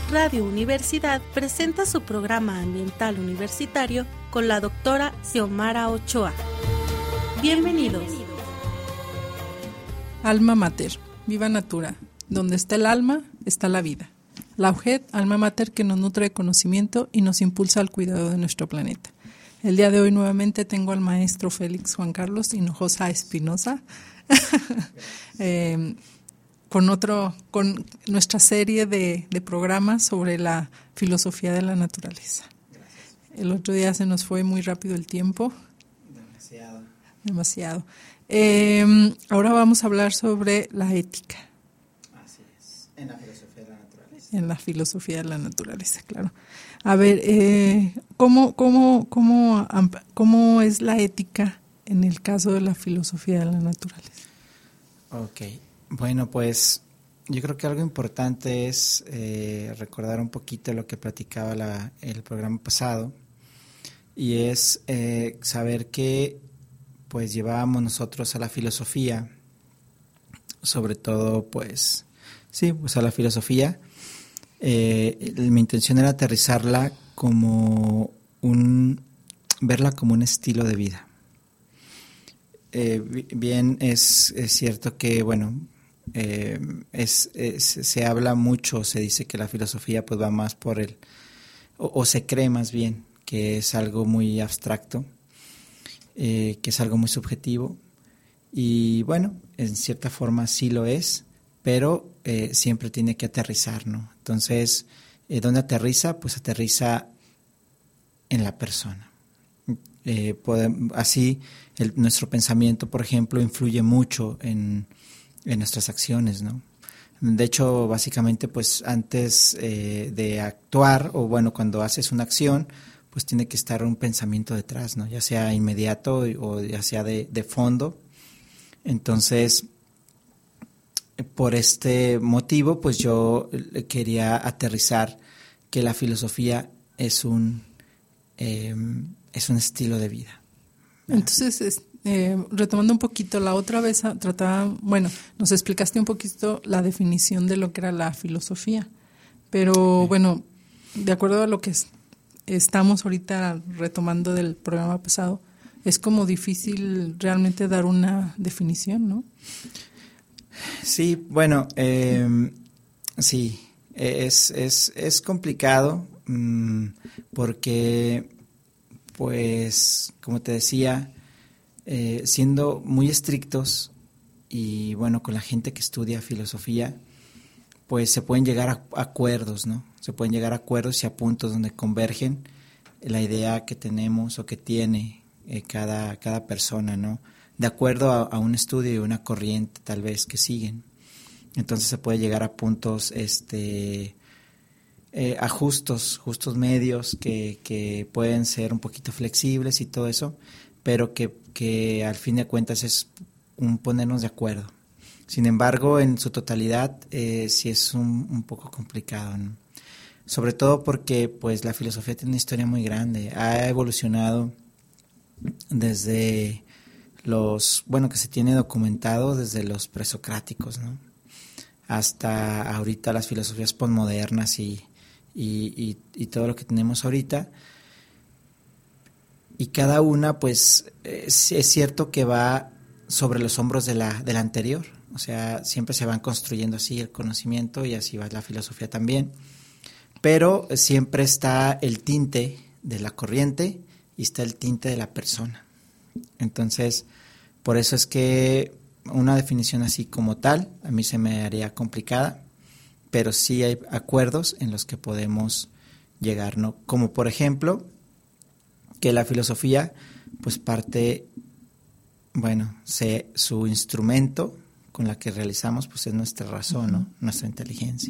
Radio Universidad presenta su programa ambiental universitario con la doctora Xiomara Ochoa. Bienvenidos. Alma Mater, Viva Natura. Donde está el alma, está la vida. La UGED, alma mater que nos nutre de conocimiento y nos impulsa al cuidado de nuestro planeta. El día de hoy nuevamente tengo al maestro Félix Juan Carlos Hinojosa Espinosa con nuestra serie de programas sobre la filosofía de la naturaleza. El otro día se nos fue muy rápido el tiempo. Demasiado. Ahora vamos a hablar sobre la ética. Así es, en la filosofía de la naturaleza. En la filosofía de la naturaleza, claro. A ver, ¿cómo es la ética en el caso de la filosofía de la naturaleza? Ok, bueno, pues yo creo que algo importante es recordar un poquito lo que platicaba el programa pasado, y es saber que pues llevábamos nosotros a la filosofía, sobre todo pues a la filosofía. Mi intención era aterrizarla verla como un estilo de vida. Bien, es cierto que, bueno, se habla mucho, se dice que la filosofía pues va más por o se cree más bien que es algo muy abstracto, que es algo muy subjetivo, y bueno, en cierta forma sí lo es, pero siempre tiene que aterrizar, ¿no? Entonces, ¿dónde aterriza? Pues aterriza en la persona. Así, nuestro pensamiento, por ejemplo, influye mucho en nuestras acciones, ¿no? De hecho, básicamente, pues antes de actuar, o bueno, cuando haces una acción, pues tiene que estar un pensamiento detrás, ¿no? Ya sea inmediato o ya sea de fondo. Entonces, por este motivo, pues yo quería aterrizar que la filosofía es un estilo de vida. Entonces, retomando un poquito, la otra vez nos explicaste un poquito la definición de lo que era la filosofía, pero bueno, de acuerdo a lo que estamos ahorita retomando del programa pasado, es como difícil realmente dar una definición, ¿no? Sí, bueno, sí, es complicado porque, pues, como te decía, siendo muy estrictos y, bueno, con la gente que estudia filosofía, pues se pueden llegar a acuerdos, ¿no? Se pueden llegar a acuerdos y a puntos donde convergen la idea que tenemos o que tiene cada persona, ¿no? De acuerdo a un estudio y una corriente tal vez que siguen. Entonces se puede llegar a puntos, a justos medios que pueden ser un poquito flexibles y todo eso, pero que al fin de cuentas es un ponernos de acuerdo. Sin embargo, en su totalidad sí es un poco complicado, ¿no? Sobre todo porque pues la filosofía tiene una historia muy grande, ha evolucionado desde que se tiene documentado desde los presocráticos, ¿no? Hasta ahorita las filosofías posmodernas y todo lo que tenemos ahorita. Y cada una, pues, es cierto que va sobre los hombros de la anterior. O sea, siempre se van construyendo así el conocimiento y así va la filosofía también. Pero siempre está el tinte de la corriente y está el tinte de la persona. Entonces, por eso es que una definición así como tal a mí se me haría complicada, pero sí hay acuerdos en los que podemos llegar, ¿no? Como por ejemplo, que la filosofía pues parte, su instrumento con la que realizamos pues es nuestra razón, ¿no? Nuestra inteligencia.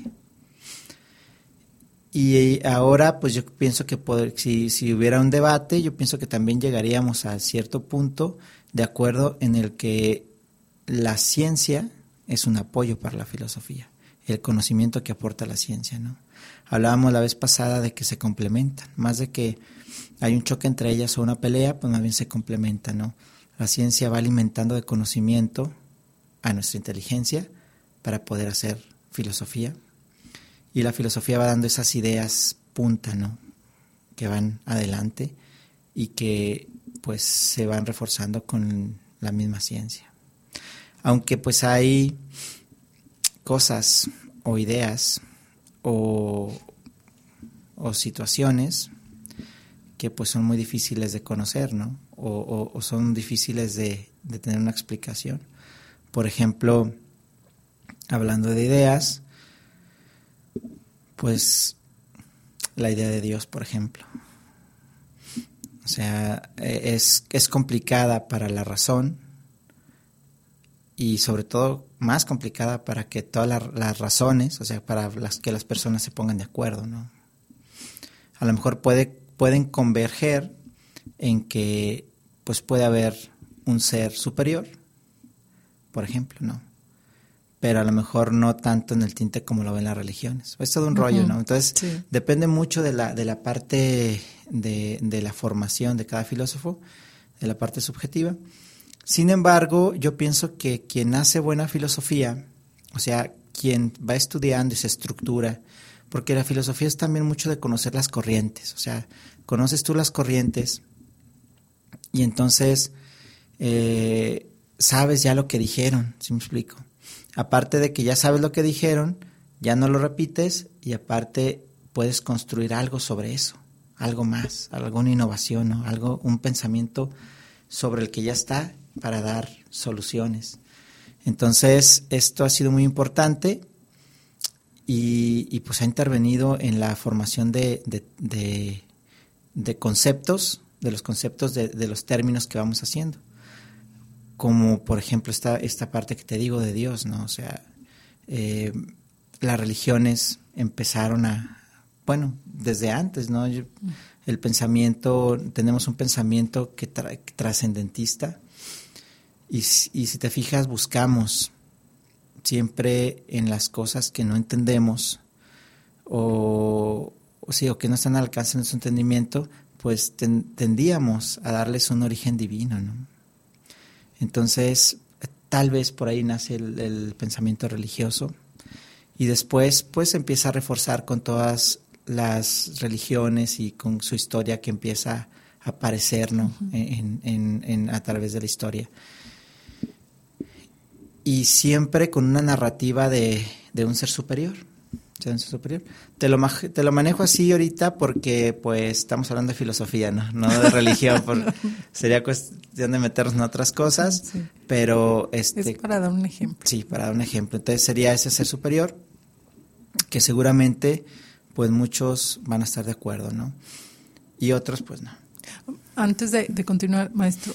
Y ahora pues yo pienso que si hubiera un debate, yo pienso que también llegaríamos a cierto punto de acuerdo en el que la ciencia es un apoyo para la filosofía, el conocimiento que aporta la ciencia, ¿no? Hablábamos la vez pasada de que se complementan, más de que hay un choque entre ellas o una pelea, pues más bien se complementan, ¿no? La ciencia va alimentando de conocimiento a nuestra inteligencia para poder hacer filosofía, y la filosofía va dando esas ideas punta, ¿no? Que van adelante y que pues se van reforzando con la misma ciencia. Aunque pues hay cosas o ideas o situaciones que pues son muy difíciles de conocer, ¿no? O son difíciles de tener una explicación. Por ejemplo, hablando de ideas, pues la idea de Dios, por ejemplo. O sea, es complicada para la razón y sobre todo más complicada para que todas las razones, o sea, para que las personas se pongan de acuerdo, ¿no? A lo mejor pueden converger en que pues puede haber un ser superior, por ejemplo, ¿no? Pero a lo mejor no tanto en el tinte como lo ven las religiones. Es todo un rollo, ¿no? Entonces, sí, depende mucho de la parte de la formación de cada filósofo, de la parte subjetiva. Sin embargo, yo pienso que quien hace buena filosofía, o sea, quien va estudiando y se estructura, porque la filosofía es también mucho de conocer las corrientes, o sea, conoces tú las corrientes y entonces sabes ya lo que dijeron, ¿sí me explico? Aparte de que ya sabes lo que dijeron, ya no lo repites y aparte puedes construir algo sobre eso, algo más, alguna innovación, ¿no? Un pensamiento sobre el que ya está para dar soluciones. Entonces, esto ha sido muy importante y pues ha intervenido en la formación de conceptos, de los conceptos de los términos que vamos haciendo. Como por ejemplo esta parte que te digo de Dios, ¿no? O sea, las religiones empezaron desde antes, ¿no? El pensamiento, tenemos un pensamiento que trascendentista y si te fijas buscamos siempre en las cosas que no entendemos o que no están al alcance de nuestro entendimiento, pues tendíamos a darles un origen divino, ¿no? Entonces, tal vez por ahí nace el pensamiento religioso y después pues empieza a reforzar con todas las religiones y con su historia que empieza a aparecer, ¿no? A través de la historia. Y siempre con una narrativa de un ser superior. Te lo manejo así ahorita porque pues estamos hablando de filosofía, no de religión. Sería cuestión de meternos en otras cosas, sí. Pero es para dar un ejemplo. Sí, para dar un ejemplo. Entonces sería ese ser superior que seguramente pues muchos van a estar de acuerdo, ¿no? Y otros pues no. Antes de continuar, maestro,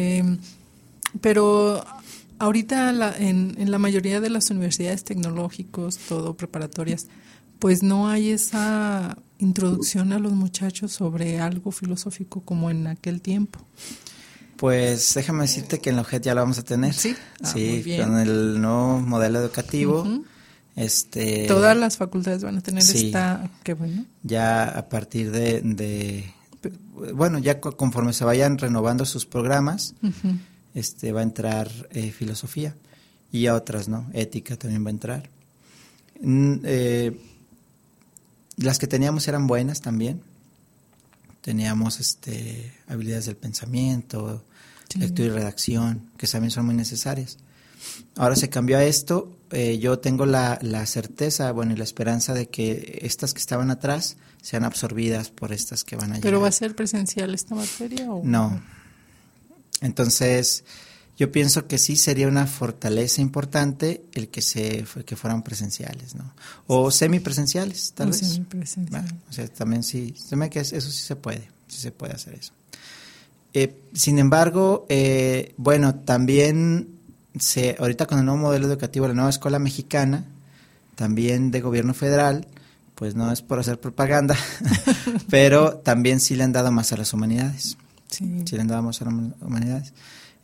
pero ahorita en la mayoría de las universidades tecnológicas, todo preparatorias, pues no hay esa introducción a los muchachos sobre algo filosófico como en aquel tiempo. Pues déjame decirte que en la UJED ya lo vamos a tener. Sí, muy bien. Con el nuevo modelo educativo. Uh-huh. Todas las facultades van a tener qué bueno. Ya a partir ya conforme se vayan renovando sus programas, uh-huh. Va a entrar filosofía y a otras, ¿no? Ética también va a entrar. Las que teníamos eran buenas también. Teníamos habilidades del pensamiento, sí. Lectura y redacción, que también son muy necesarias. Ahora se cambió a esto. Yo tengo la certeza, y la esperanza de que estas que estaban atrás sean absorbidas por estas que van a llegar. ¿Pero va a ser presencial esta materia o no? Entonces, yo pienso que sí sería una fortaleza importante el que fueran presenciales, ¿no? O semipresenciales, tal vez. Semipresencial. O sea, también sí, eso sí se puede hacer eso. Sin embargo, también ahorita con el nuevo modelo educativo, la nueva escuela mexicana, también de gobierno federal, pues no es por hacer propaganda, pero también sí le han dado más a las humanidades. Sí le han dado más a las humanidades.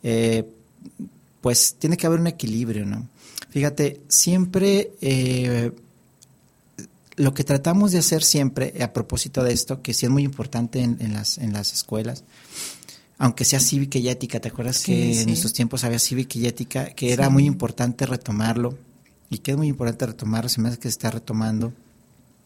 Pues tiene que haber un equilibrio, ¿no? Fíjate, siempre lo que tratamos de hacer siempre, a propósito de esto, que sí es muy importante en las escuelas, aunque sea cívica y ética, ¿te acuerdas que en nuestros tiempos había cívica y ética? Que era muy importante retomarlo, y que es muy importante retomarlo, se me hace que se está retomando,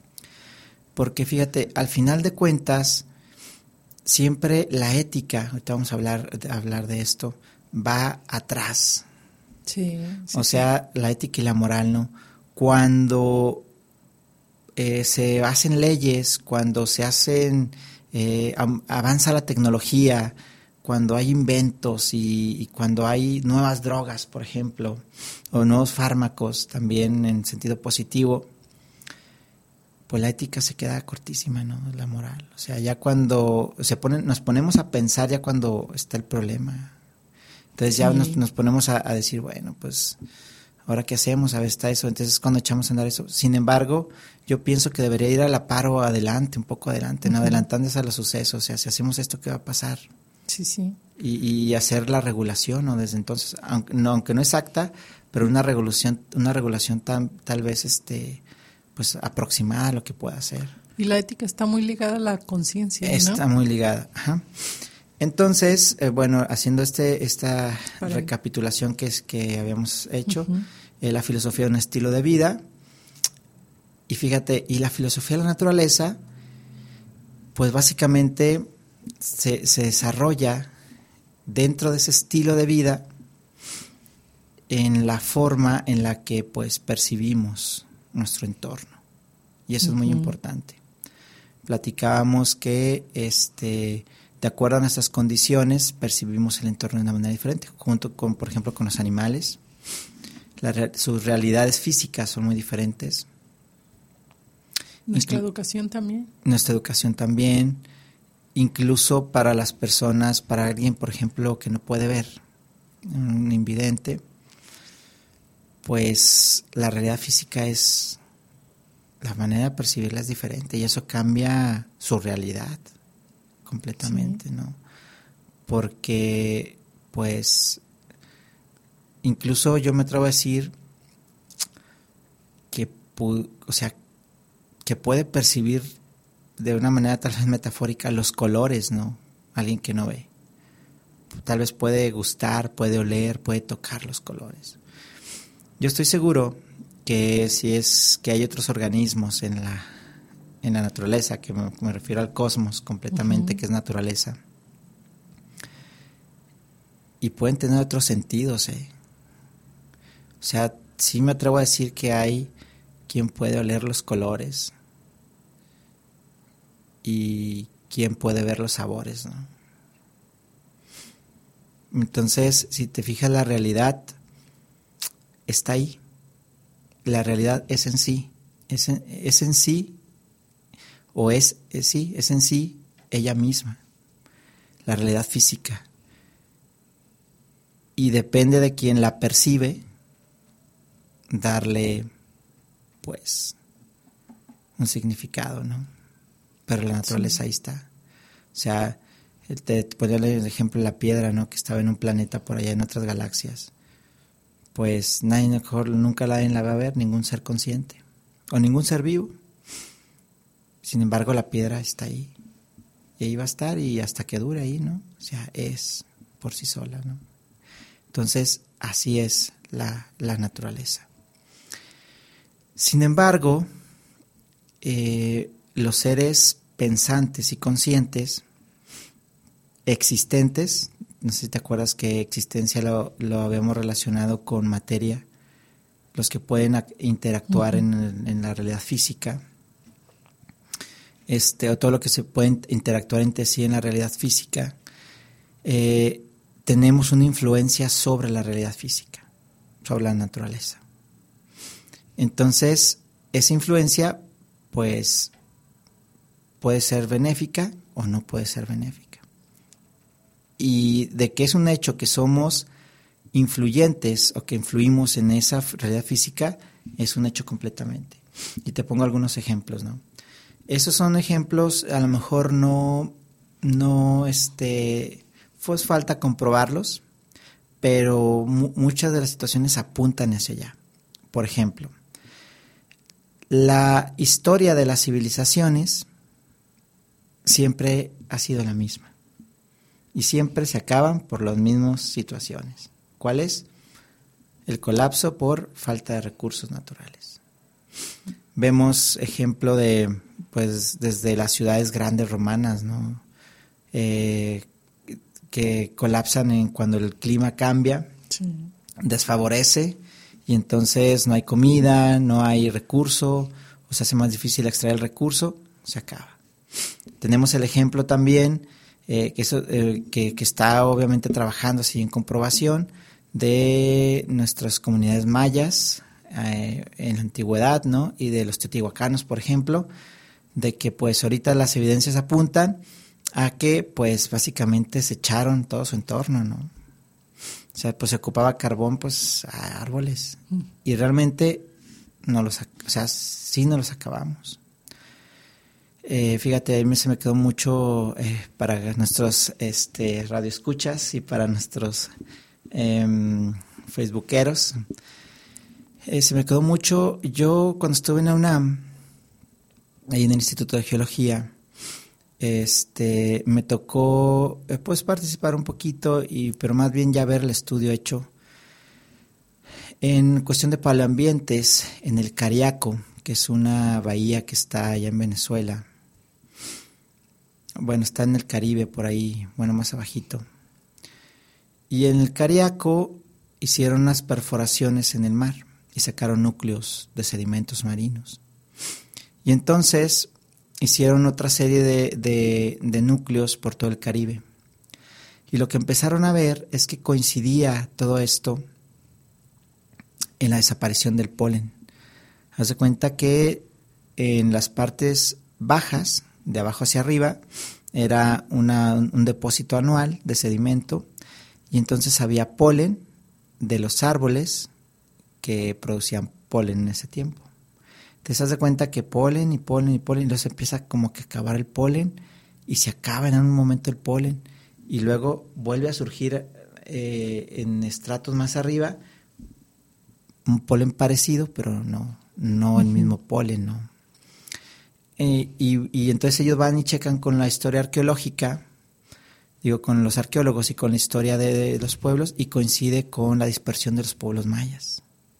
porque fíjate, al final de cuentas, siempre la ética, ahorita vamos a hablar de esto, va atrás. Sí, O sea, la ética y la moral, ¿no? Cuando se hacen leyes, cuando se hacen, avanza la tecnología, cuando hay inventos y cuando hay nuevas drogas, por ejemplo, o nuevos fármacos también en sentido positivo, pues la ética se queda cortísima, ¿no? La moral. O sea, ya cuando nos ponemos a pensar ya cuando está el problema. Entonces ya nos ponemos a decir, bueno, pues, ¿ahora qué hacemos? A ver, está eso. Entonces, cuando echamos a andar eso. Sin embargo, yo pienso que debería ir a la par o adelante, un poco adelante, ¿no? Adelantándose a los sucesos. O sea, si hacemos esto, ¿qué va a pasar? Sí. Y hacer la regulación, ¿no? Desde entonces, aunque no exacta, pero una regulación tal vez, pues, aproximada a lo que pueda hacer. Y la ética está muy ligada a la conciencia, ¿no? Está muy ligada, ajá. Entonces, bueno, haciendo esta recapitulación que habíamos hecho, la filosofía de un estilo de vida, y fíjate, y la filosofía de la naturaleza, pues básicamente se desarrolla dentro de ese estilo de vida en la forma en la que pues percibimos nuestro entorno, y eso es muy importante. Platicábamos que de acuerdo a nuestras condiciones percibimos el entorno de una manera diferente, junto con, por ejemplo, con los animales. Sus realidades físicas son muy diferentes. Nuestra educación también. Nuestra educación también. Incluso para las personas, para alguien, por ejemplo, que no puede ver, un invidente, pues la realidad física es, la manera de percibirla es diferente y eso cambia su realidad completamente, ¿no? Porque, pues, incluso yo me atrevo a decir que, que puede percibir de una manera tal vez metafórica los colores, ¿no? Alguien que no ve. Tal vez puede gustar, puede oler, puede tocar los colores. Yo estoy seguro que si es que hay otros organismos en la naturaleza, que me refiero al cosmos completamente, que es naturaleza, y pueden tener otros sentidos, O sea, sí me atrevo a decir que hay quien puede oler los colores y quien puede ver los sabores, ¿no? Entonces, si te fijas, la realidad está ahí. La realidad es en sí. Es en sí, o es en sí ella misma. La realidad física. Y depende de quien la percibe, darle, pues, un significado, ¿no? Pero la naturaleza ahí está. O sea, te ponía el ejemplo de la piedra, ¿no? Que estaba en un planeta por allá en otras galaxias. Pues nunca la va a ver, ningún ser consciente o ningún ser vivo. Sin embargo, la piedra está ahí. Y ahí va a estar y hasta que dure ahí, ¿no? O sea, es por sí sola, ¿no? Entonces, así es la naturaleza. Sin embargo, los seres pensantes y conscientes, existentes, no sé si te acuerdas que existencia lo habíamos relacionado con materia, los que pueden interactuar en la realidad física, o todo lo que se puede interactuar entre sí en la realidad física, tenemos una influencia sobre la realidad física, sobre la naturaleza. Entonces, esa influencia, pues, puede ser benéfica o no puede ser benéfica. Y de que es un hecho que somos influyentes o que influimos en esa realidad física, es un hecho completamente. Y te pongo algunos ejemplos, ¿no? Esos son ejemplos, a lo mejor pues falta comprobarlos, pero muchas de las situaciones apuntan hacia allá. Por ejemplo, la historia de las civilizaciones siempre ha sido la misma. Y siempre se acaban por las mismas situaciones. ¿Cuál es? El colapso por falta de recursos naturales. Vemos ejemplo de, pues, desde las ciudades grandes romanas, ¿no? Que colapsan cuando el clima cambia, sí, desfavorece, y entonces no hay comida, no hay recurso, o se hace más difícil extraer el recurso, se acaba. Tenemos el ejemplo también, que está obviamente trabajando así en comprobación, de nuestras comunidades mayas en la antigüedad, ¿no? Y de los teotihuacanos, por ejemplo, de que pues ahorita las evidencias apuntan a que pues básicamente se echaron todo su entorno, ¿no? O sea, pues se ocupaba carbón pues a árboles, y realmente sí no los acabamos. Fíjate, a mí se me quedó mucho para nuestros radioescuchas y para nuestros facebookeros. Se me quedó mucho, yo cuando estuve en la UNAM, ahí en el Instituto de Geología, me tocó pues participar un poquito, pero más bien ya ver el estudio hecho en cuestión de paleoambientes en el Cariaco, que es una bahía que está allá en Venezuela. Bueno, está en el Caribe por ahí, bueno, más abajito. Y en el Cariaco hicieron unas perforaciones en el mar y sacaron núcleos de sedimentos marinos. Y entonces hicieron otra serie de núcleos por todo el Caribe. Y lo que empezaron a ver es que coincidía todo esto en la desaparición del polen. Haz de cuenta que en las partes bajas, de abajo hacia arriba, era un depósito anual de sedimento, y entonces había polen de los árboles que producían polen en ese tiempo. Te das de cuenta que polen y polen y polen, y luego se empieza como que a acabar el polen, y se acaba en un momento el polen, y luego vuelve a surgir en estratos más arriba un polen parecido, pero no el mismo polen, ¿no? Y entonces ellos van y checan con la historia arqueológica, con los arqueólogos y con la historia de los pueblos, y coincide con la dispersión de los pueblos mayas.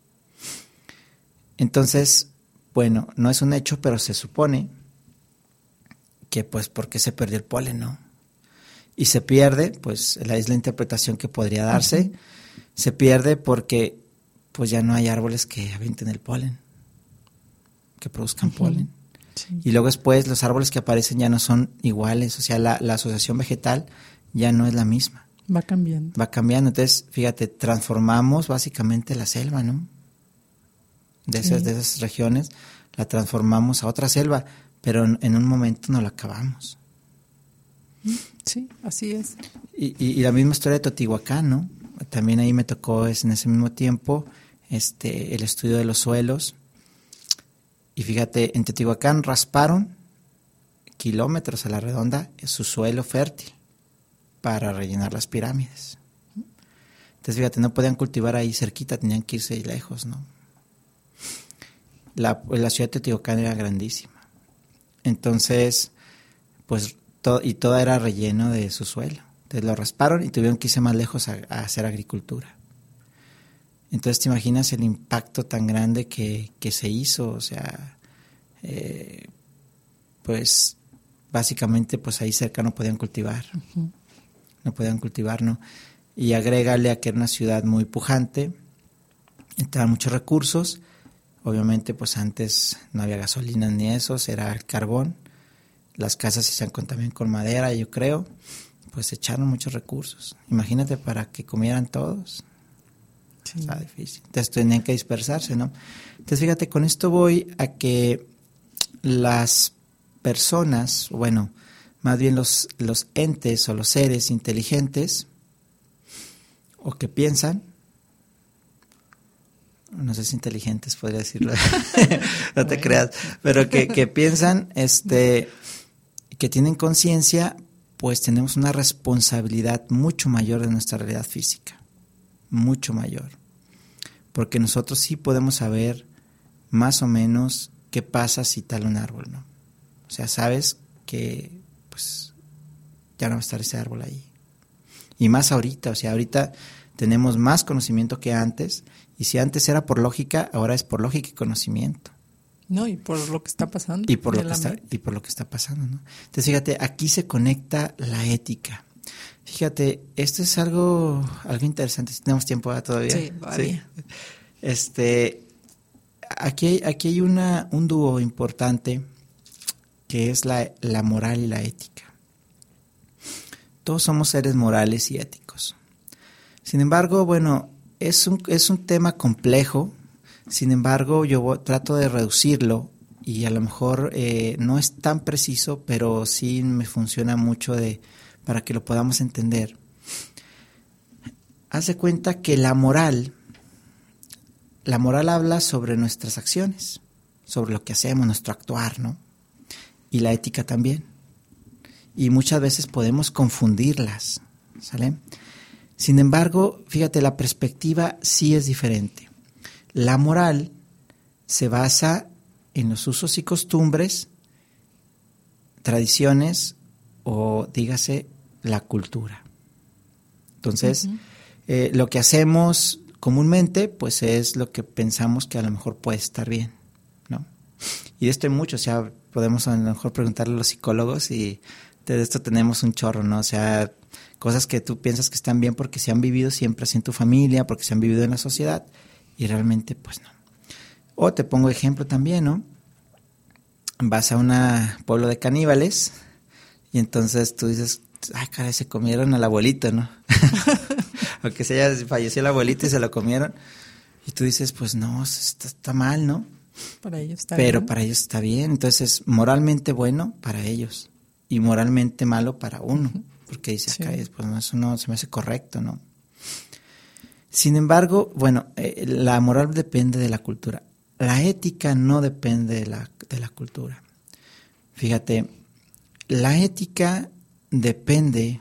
Entonces, bueno, no es un hecho, pero se supone que pues porque se perdió el polen, ¿no? Y se pierde, pues es la interpretación que podría darse, se pierde porque pues ya no hay árboles que avienten el polen, que produzcan polen. Sí. Y luego después los árboles que aparecen ya no son iguales, o sea, la asociación vegetal ya no es la misma. Va cambiando. Va cambiando, entonces, fíjate, transformamos básicamente la selva, ¿no? De esas regiones, la transformamos a otra selva, pero en un momento no la acabamos. Sí, así es. Y la misma historia de Teotihuacán, ¿no? También ahí me tocó en ese mismo tiempo el estudio de los suelos. Y fíjate, en Teotihuacán rasparon kilómetros a la redonda su suelo fértil para rellenar las pirámides. Entonces, fíjate, no podían cultivar ahí cerquita, tenían que irse lejos, ¿no? La ciudad de Teotihuacán era grandísima. Entonces, pues, todo era relleno de su suelo. Entonces lo rasparon y tuvieron que irse más lejos a hacer agricultura. Entonces, ¿te imaginas el impacto tan grande que se hizo? O sea, pues, básicamente, pues ahí cerca no podían cultivar. Uh-huh. No podían cultivar, ¿no? Y agrégale a que era una ciudad muy pujante, entraban muchos recursos. Obviamente, pues antes no había gasolina ni eso, era el carbón. Las casas se hacían también con madera, yo creo. Pues echaron muchos recursos. Imagínate para que comieran todos. Sí. Está difícil. Entonces tenían que dispersarse, ¿no? Entonces, fíjate, con esto voy a que las personas, bueno, más bien los entes o los seres inteligentes, o que piensan, no sé si inteligentes podría decirlo, no te creas, pero que piensan, que tienen conciencia, pues tenemos una responsabilidad mucho mayor de nuestra realidad física, mucho mayor, porque nosotros sí podemos saber más o menos qué pasa si tala un árbol, ¿no? O sea, sabes que pues ya no va a estar ese árbol ahí. Y más ahorita, o sea, ahorita tenemos más conocimiento que antes, y si antes era por lógica, ahora es por lógica y conocimiento. No, y por lo que está pasando. Y por lo que está pasando, ¿no? Entonces, fíjate, aquí se conecta la ética. Fíjate, esto es algo interesante. Si tenemos tiempo todavía. Sí, todavía. Sí. Aquí hay un dúo importante que es la moral y la ética. Todos somos seres morales y éticos. Sin embargo, bueno, es un tema complejo. Sin embargo, yo trato de reducirlo y a lo mejor no es tan preciso, pero sí me funciona mucho para que lo podamos entender. Haz de cuenta que la moral habla sobre nuestras acciones, sobre lo que hacemos, nuestro actuar, ¿no? Y la ética también. Y muchas veces podemos confundirlas, ¿sale? Sin embargo, fíjate, la perspectiva sí es diferente. La moral se basa en los usos y costumbres, tradiciones o, dígase, la cultura. Entonces, lo que hacemos comúnmente, pues es lo que pensamos que a lo mejor puede estar bien, ¿no? Y de esto hay mucho, o sea, podemos a lo mejor preguntarle a los psicólogos y de esto tenemos un chorro, ¿no? O sea, cosas que tú piensas que están bien porque se han vivido siempre así en tu familia, porque se han vivido en la sociedad, y realmente pues no. O te pongo ejemplo también, ¿no? Vas a un pueblo de caníbales y entonces tú dices, ay, caray, se comieron al abuelito, ¿no? Aunque se haya falleció el abuelito y se lo comieron. Y tú dices, pues no, está mal, ¿no? Para ellos está bien. Pero para ellos está bien. Entonces, moralmente bueno para ellos y moralmente malo para uno. Porque dice, acá, pues no, eso no se me hace correcto, ¿no? Sin embargo, bueno, la moral depende de la cultura. La ética no depende de la cultura. Fíjate, la ética depende,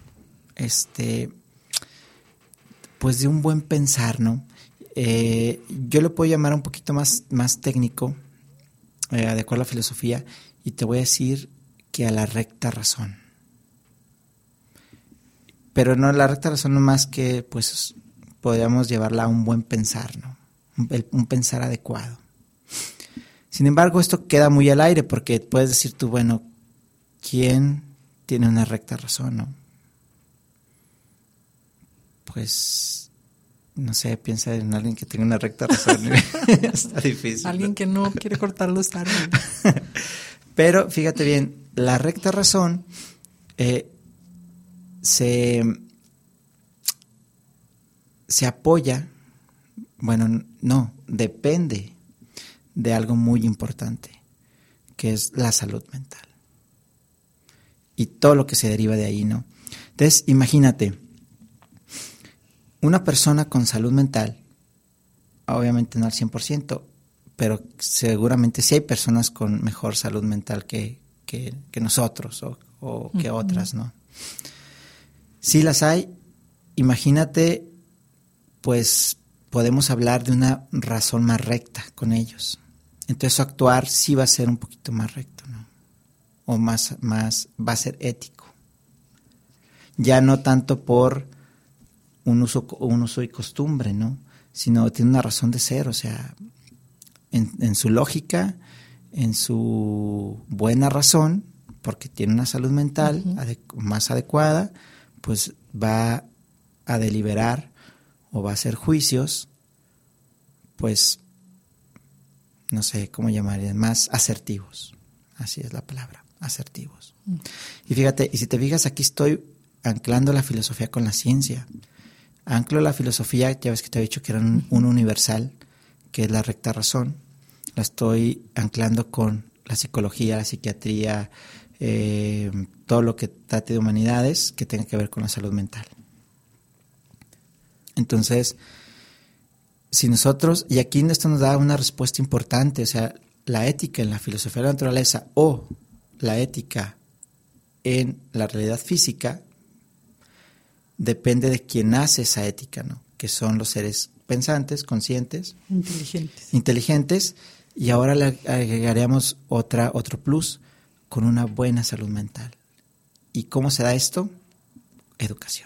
pues de un buen pensar, ¿no? Yo lo puedo llamar un poquito más técnico, de acuerdo a la filosofía, y te voy a decir que a la recta razón. Pero no la recta razón, no más que, pues, podríamos llevarla a un buen pensar, ¿no? Un pensar adecuado. Sin embargo, esto queda muy al aire porque puedes decir tú, bueno, ¿quién tiene una recta razón, no? Pues, no sé, piensa en alguien que tenga una recta razón. Está difícil. Alguien que no quiere cortar los árboles. Pero, fíjate bien, la recta razón se apoya, bueno, no, depende de algo muy importante, que es la salud mental. Y todo lo que se deriva de ahí, ¿no? Entonces, imagínate, una persona con salud mental, obviamente no al 100%, pero seguramente sí hay personas con mejor salud mental que nosotros o que otras, ¿no? Sí las hay. Imagínate, pues podemos hablar de una razón más recta con ellos. Entonces su actuar sí va a ser un poquito más recto, ¿no? O más va a ser ético. Ya no tanto por un uso y costumbre, ¿no? Sino tiene una razón de ser, o sea, en su lógica, en su buena razón, porque tiene una salud mental más adecuada, pues va a deliberar o va a hacer juicios, pues, no sé cómo llamarían, más asertivos. Así es la palabra, asertivos. Y fíjate, y si te fijas, aquí estoy anclando la filosofía con la ciencia. Anclo la filosofía, ya ves que te he dicho que era un universal, que es la recta razón. La estoy anclando con la psicología, la psiquiatría, todo lo que trate de humanidades que tenga que ver con la salud mental. Entonces, si nosotros, y aquí esto nos da una respuesta importante, o sea, la ética en la filosofía de la naturaleza o la ética en la realidad física depende de quién hace esa ética, ¿no? Que son los seres pensantes, conscientes, inteligentes, y ahora le agregaríamos otro plus, con una buena salud mental. ¿Y cómo se da esto? Educación.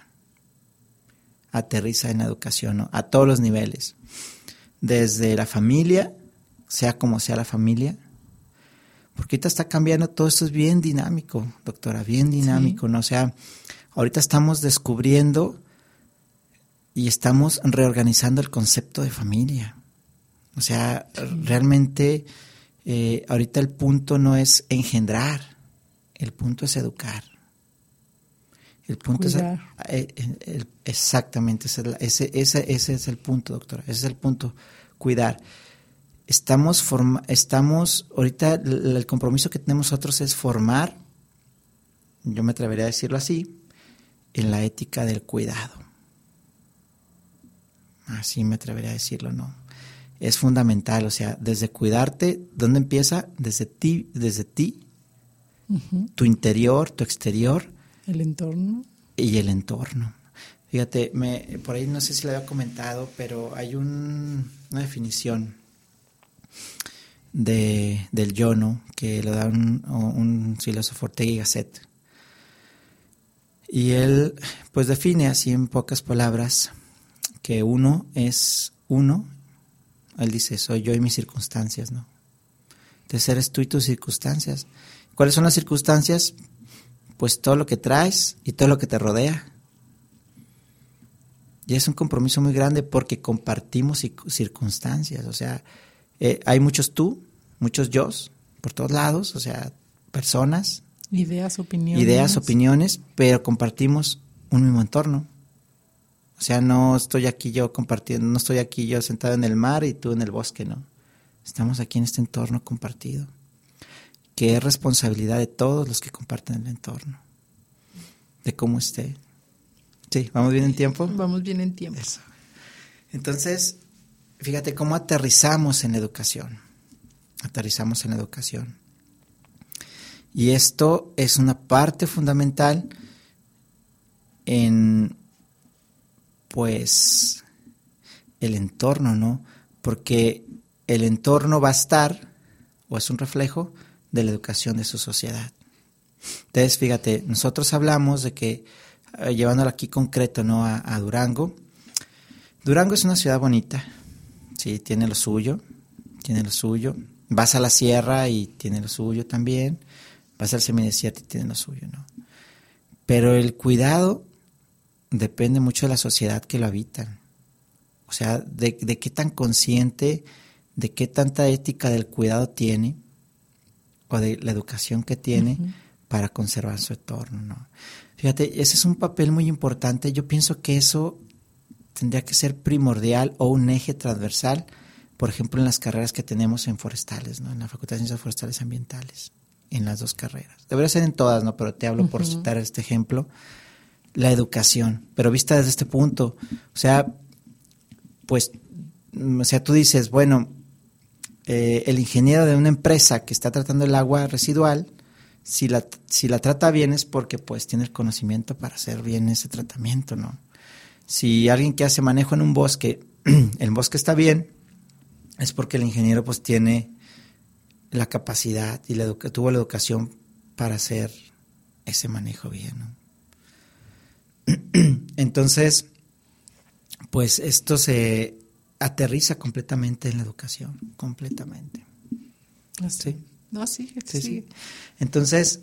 Aterriza en la educación, ¿no? A todos los niveles. Desde la familia, sea como sea la familia, porque ahorita está cambiando, todo esto es bien dinámico, doctora, bien dinámico, ¿no? O sea, ahorita estamos descubriendo y estamos reorganizando el concepto de familia. O sea, realmente ahorita el punto no es engendrar, el punto es educar. El punto Cuidar. Exactamente, ese es el punto, doctora, ese es el punto, cuidar. Estamos ahorita el compromiso que tenemos nosotros es formar, yo me atrevería a decirlo así, en la ética del cuidado. Así me atrevería a decirlo, ¿no? Es fundamental, o sea, desde cuidarte, ¿dónde empieza? Desde ti, tu interior, tu exterior. El entorno. Y el entorno. Fíjate, por ahí no sé si lo había comentado, pero hay una definición del yo, ¿no? Que lo da un filósofo, Ortega y Gasset. Y él, pues define así en pocas palabras que uno es uno. Él dice, soy yo y mis circunstancias, ¿no? Entonces eres tú y tus circunstancias. ¿Cuáles son las circunstancias? Pues todo lo que traes y todo lo que te rodea. Y es un compromiso muy grande porque compartimos circunstancias. O sea, hay muchos tú, muchos yos, por todos lados, o sea, personas. Ideas, opiniones, pero compartimos un mismo entorno. O sea, no estoy aquí yo compartiendo, no estoy aquí yo sentado en el mar y tú en el bosque, no. Estamos aquí en este entorno compartido, que es responsabilidad de todos los que comparten el entorno, de cómo esté. Sí, ¿vamos bien en tiempo? Vamos bien en tiempo. Eso. Entonces, fíjate cómo aterrizamos en la educación. Y esto es una parte fundamental en, pues, el entorno, ¿no? Porque el entorno va a estar, o es un reflejo, de la educación de su sociedad. Entonces, fíjate, nosotros hablamos de que, llevándolo aquí concreto, ¿no? a Durango. Durango es una ciudad bonita, sí, tiene lo suyo. Vas a la sierra y tiene lo suyo también. Vas al semidesierto y tiene lo suyo, ¿no? Pero el cuidado depende mucho de la sociedad que lo habitan. O sea, de qué tan consciente, de qué tanta ética del cuidado tiene, o de la educación que tiene para conservar su entorno, ¿no? Fíjate, ese es un papel muy importante. Yo pienso que eso tendría que ser primordial o un eje transversal, por ejemplo, en las carreras que tenemos en forestales, ¿no? En la Facultad de Ciencias Forestales Ambientales, en las dos carreras. Debería ser en todas, ¿no? Pero te hablo por citar este ejemplo. La educación, pero vista desde este punto. O sea, pues, tú dices, bueno, el ingeniero de una empresa que está tratando el agua residual, si la trata bien es porque pues tiene el conocimiento para hacer bien ese tratamiento, ¿no? Si alguien que hace manejo en un bosque, el bosque está bien, es porque el ingeniero pues tiene la capacidad y tuvo la educación para hacer ese manejo bien, ¿no? Entonces, pues esto se aterriza completamente en la educación, completamente. Así. ¿Sí? No, sí. Entonces,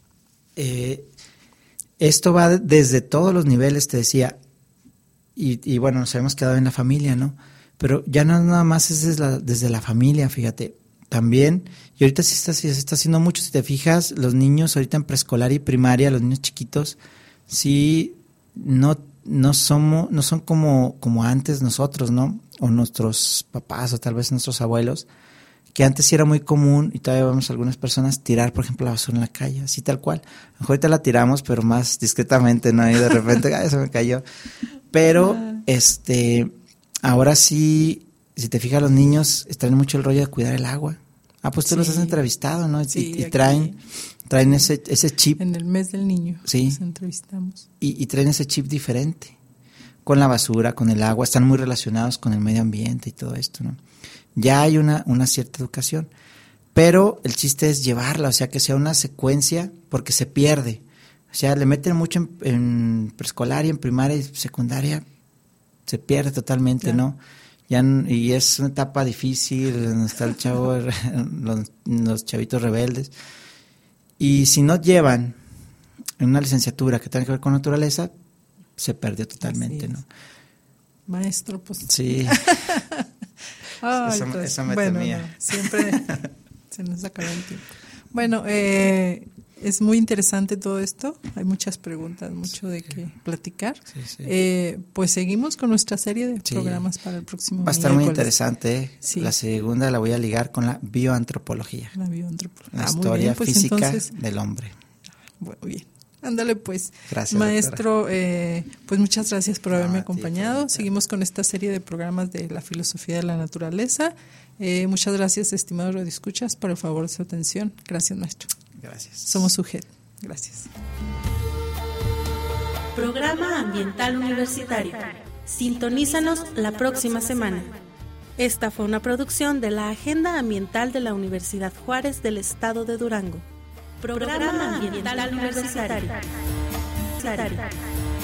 esto va desde todos los niveles, te decía, y bueno, nos habíamos quedado en la familia, ¿no? Pero ya no nada más es desde la familia, fíjate, también, y ahorita sí se está haciendo mucho, si te fijas, los niños ahorita en preescolar y primaria, los niños chiquitos, sí no son como antes nosotros, ¿no? O nuestros papás o tal vez nuestros abuelos, que antes sí era muy común, y todavía vemos algunas personas tirar, por ejemplo, la basura en la calle, así tal cual. A lo mejor ahorita la tiramos, pero más discretamente, ¿no? Y de repente, ¡ay, se me cayó! Pero, ahora sí, si te fijas, los niños traen mucho el rollo de cuidar el agua. Pues tú los has entrevistado, ¿no? Sí, y traen ese chip. En el mes del niño sí, los entrevistamos. Y traen ese chip diferente. Con la basura, con el agua, están muy relacionados con el medio ambiente y todo esto, ¿no? Ya hay una cierta educación, pero el chiste es llevarla, o sea, que sea una secuencia, porque se pierde. O sea, le meten mucho en preescolar y en primaria y secundaria, se pierde totalmente, claro, ¿no? y es una etapa difícil, donde está el chavo, los chavitos rebeldes. Y si no llevan una licenciatura que tenga que ver con naturaleza, se perdió totalmente, ¿no? Maestro, pues. Sí. Ay, esa me bueno, temía. No, siempre se nos acaba el tiempo. Bueno, es muy interesante todo esto. Hay muchas preguntas, mucho de qué platicar. Sí. Pues seguimos con nuestra serie de programas para el próximo Va a estar muy miércoles. Interesante. Sí. La segunda la voy a ligar con la bioantropología. La bioantropología. La muy historia bien, pues física entonces, del hombre. Bueno, bien. Ándale pues. Gracias, maestro, pues muchas gracias por haberme acompañado. Ti, seguimos con esta serie de programas de la filosofía de la naturaleza. Muchas gracias, estimados radioescuchas, por el favor de su atención. Gracias, maestro. Gracias. Somos UGED. Gracias. Programa Ambiental Universitario. Sintonízanos la próxima semana. Esta fue una producción de la Agenda Ambiental de la Universidad Juárez del Estado de Durango. Programa Ambiental Universitario.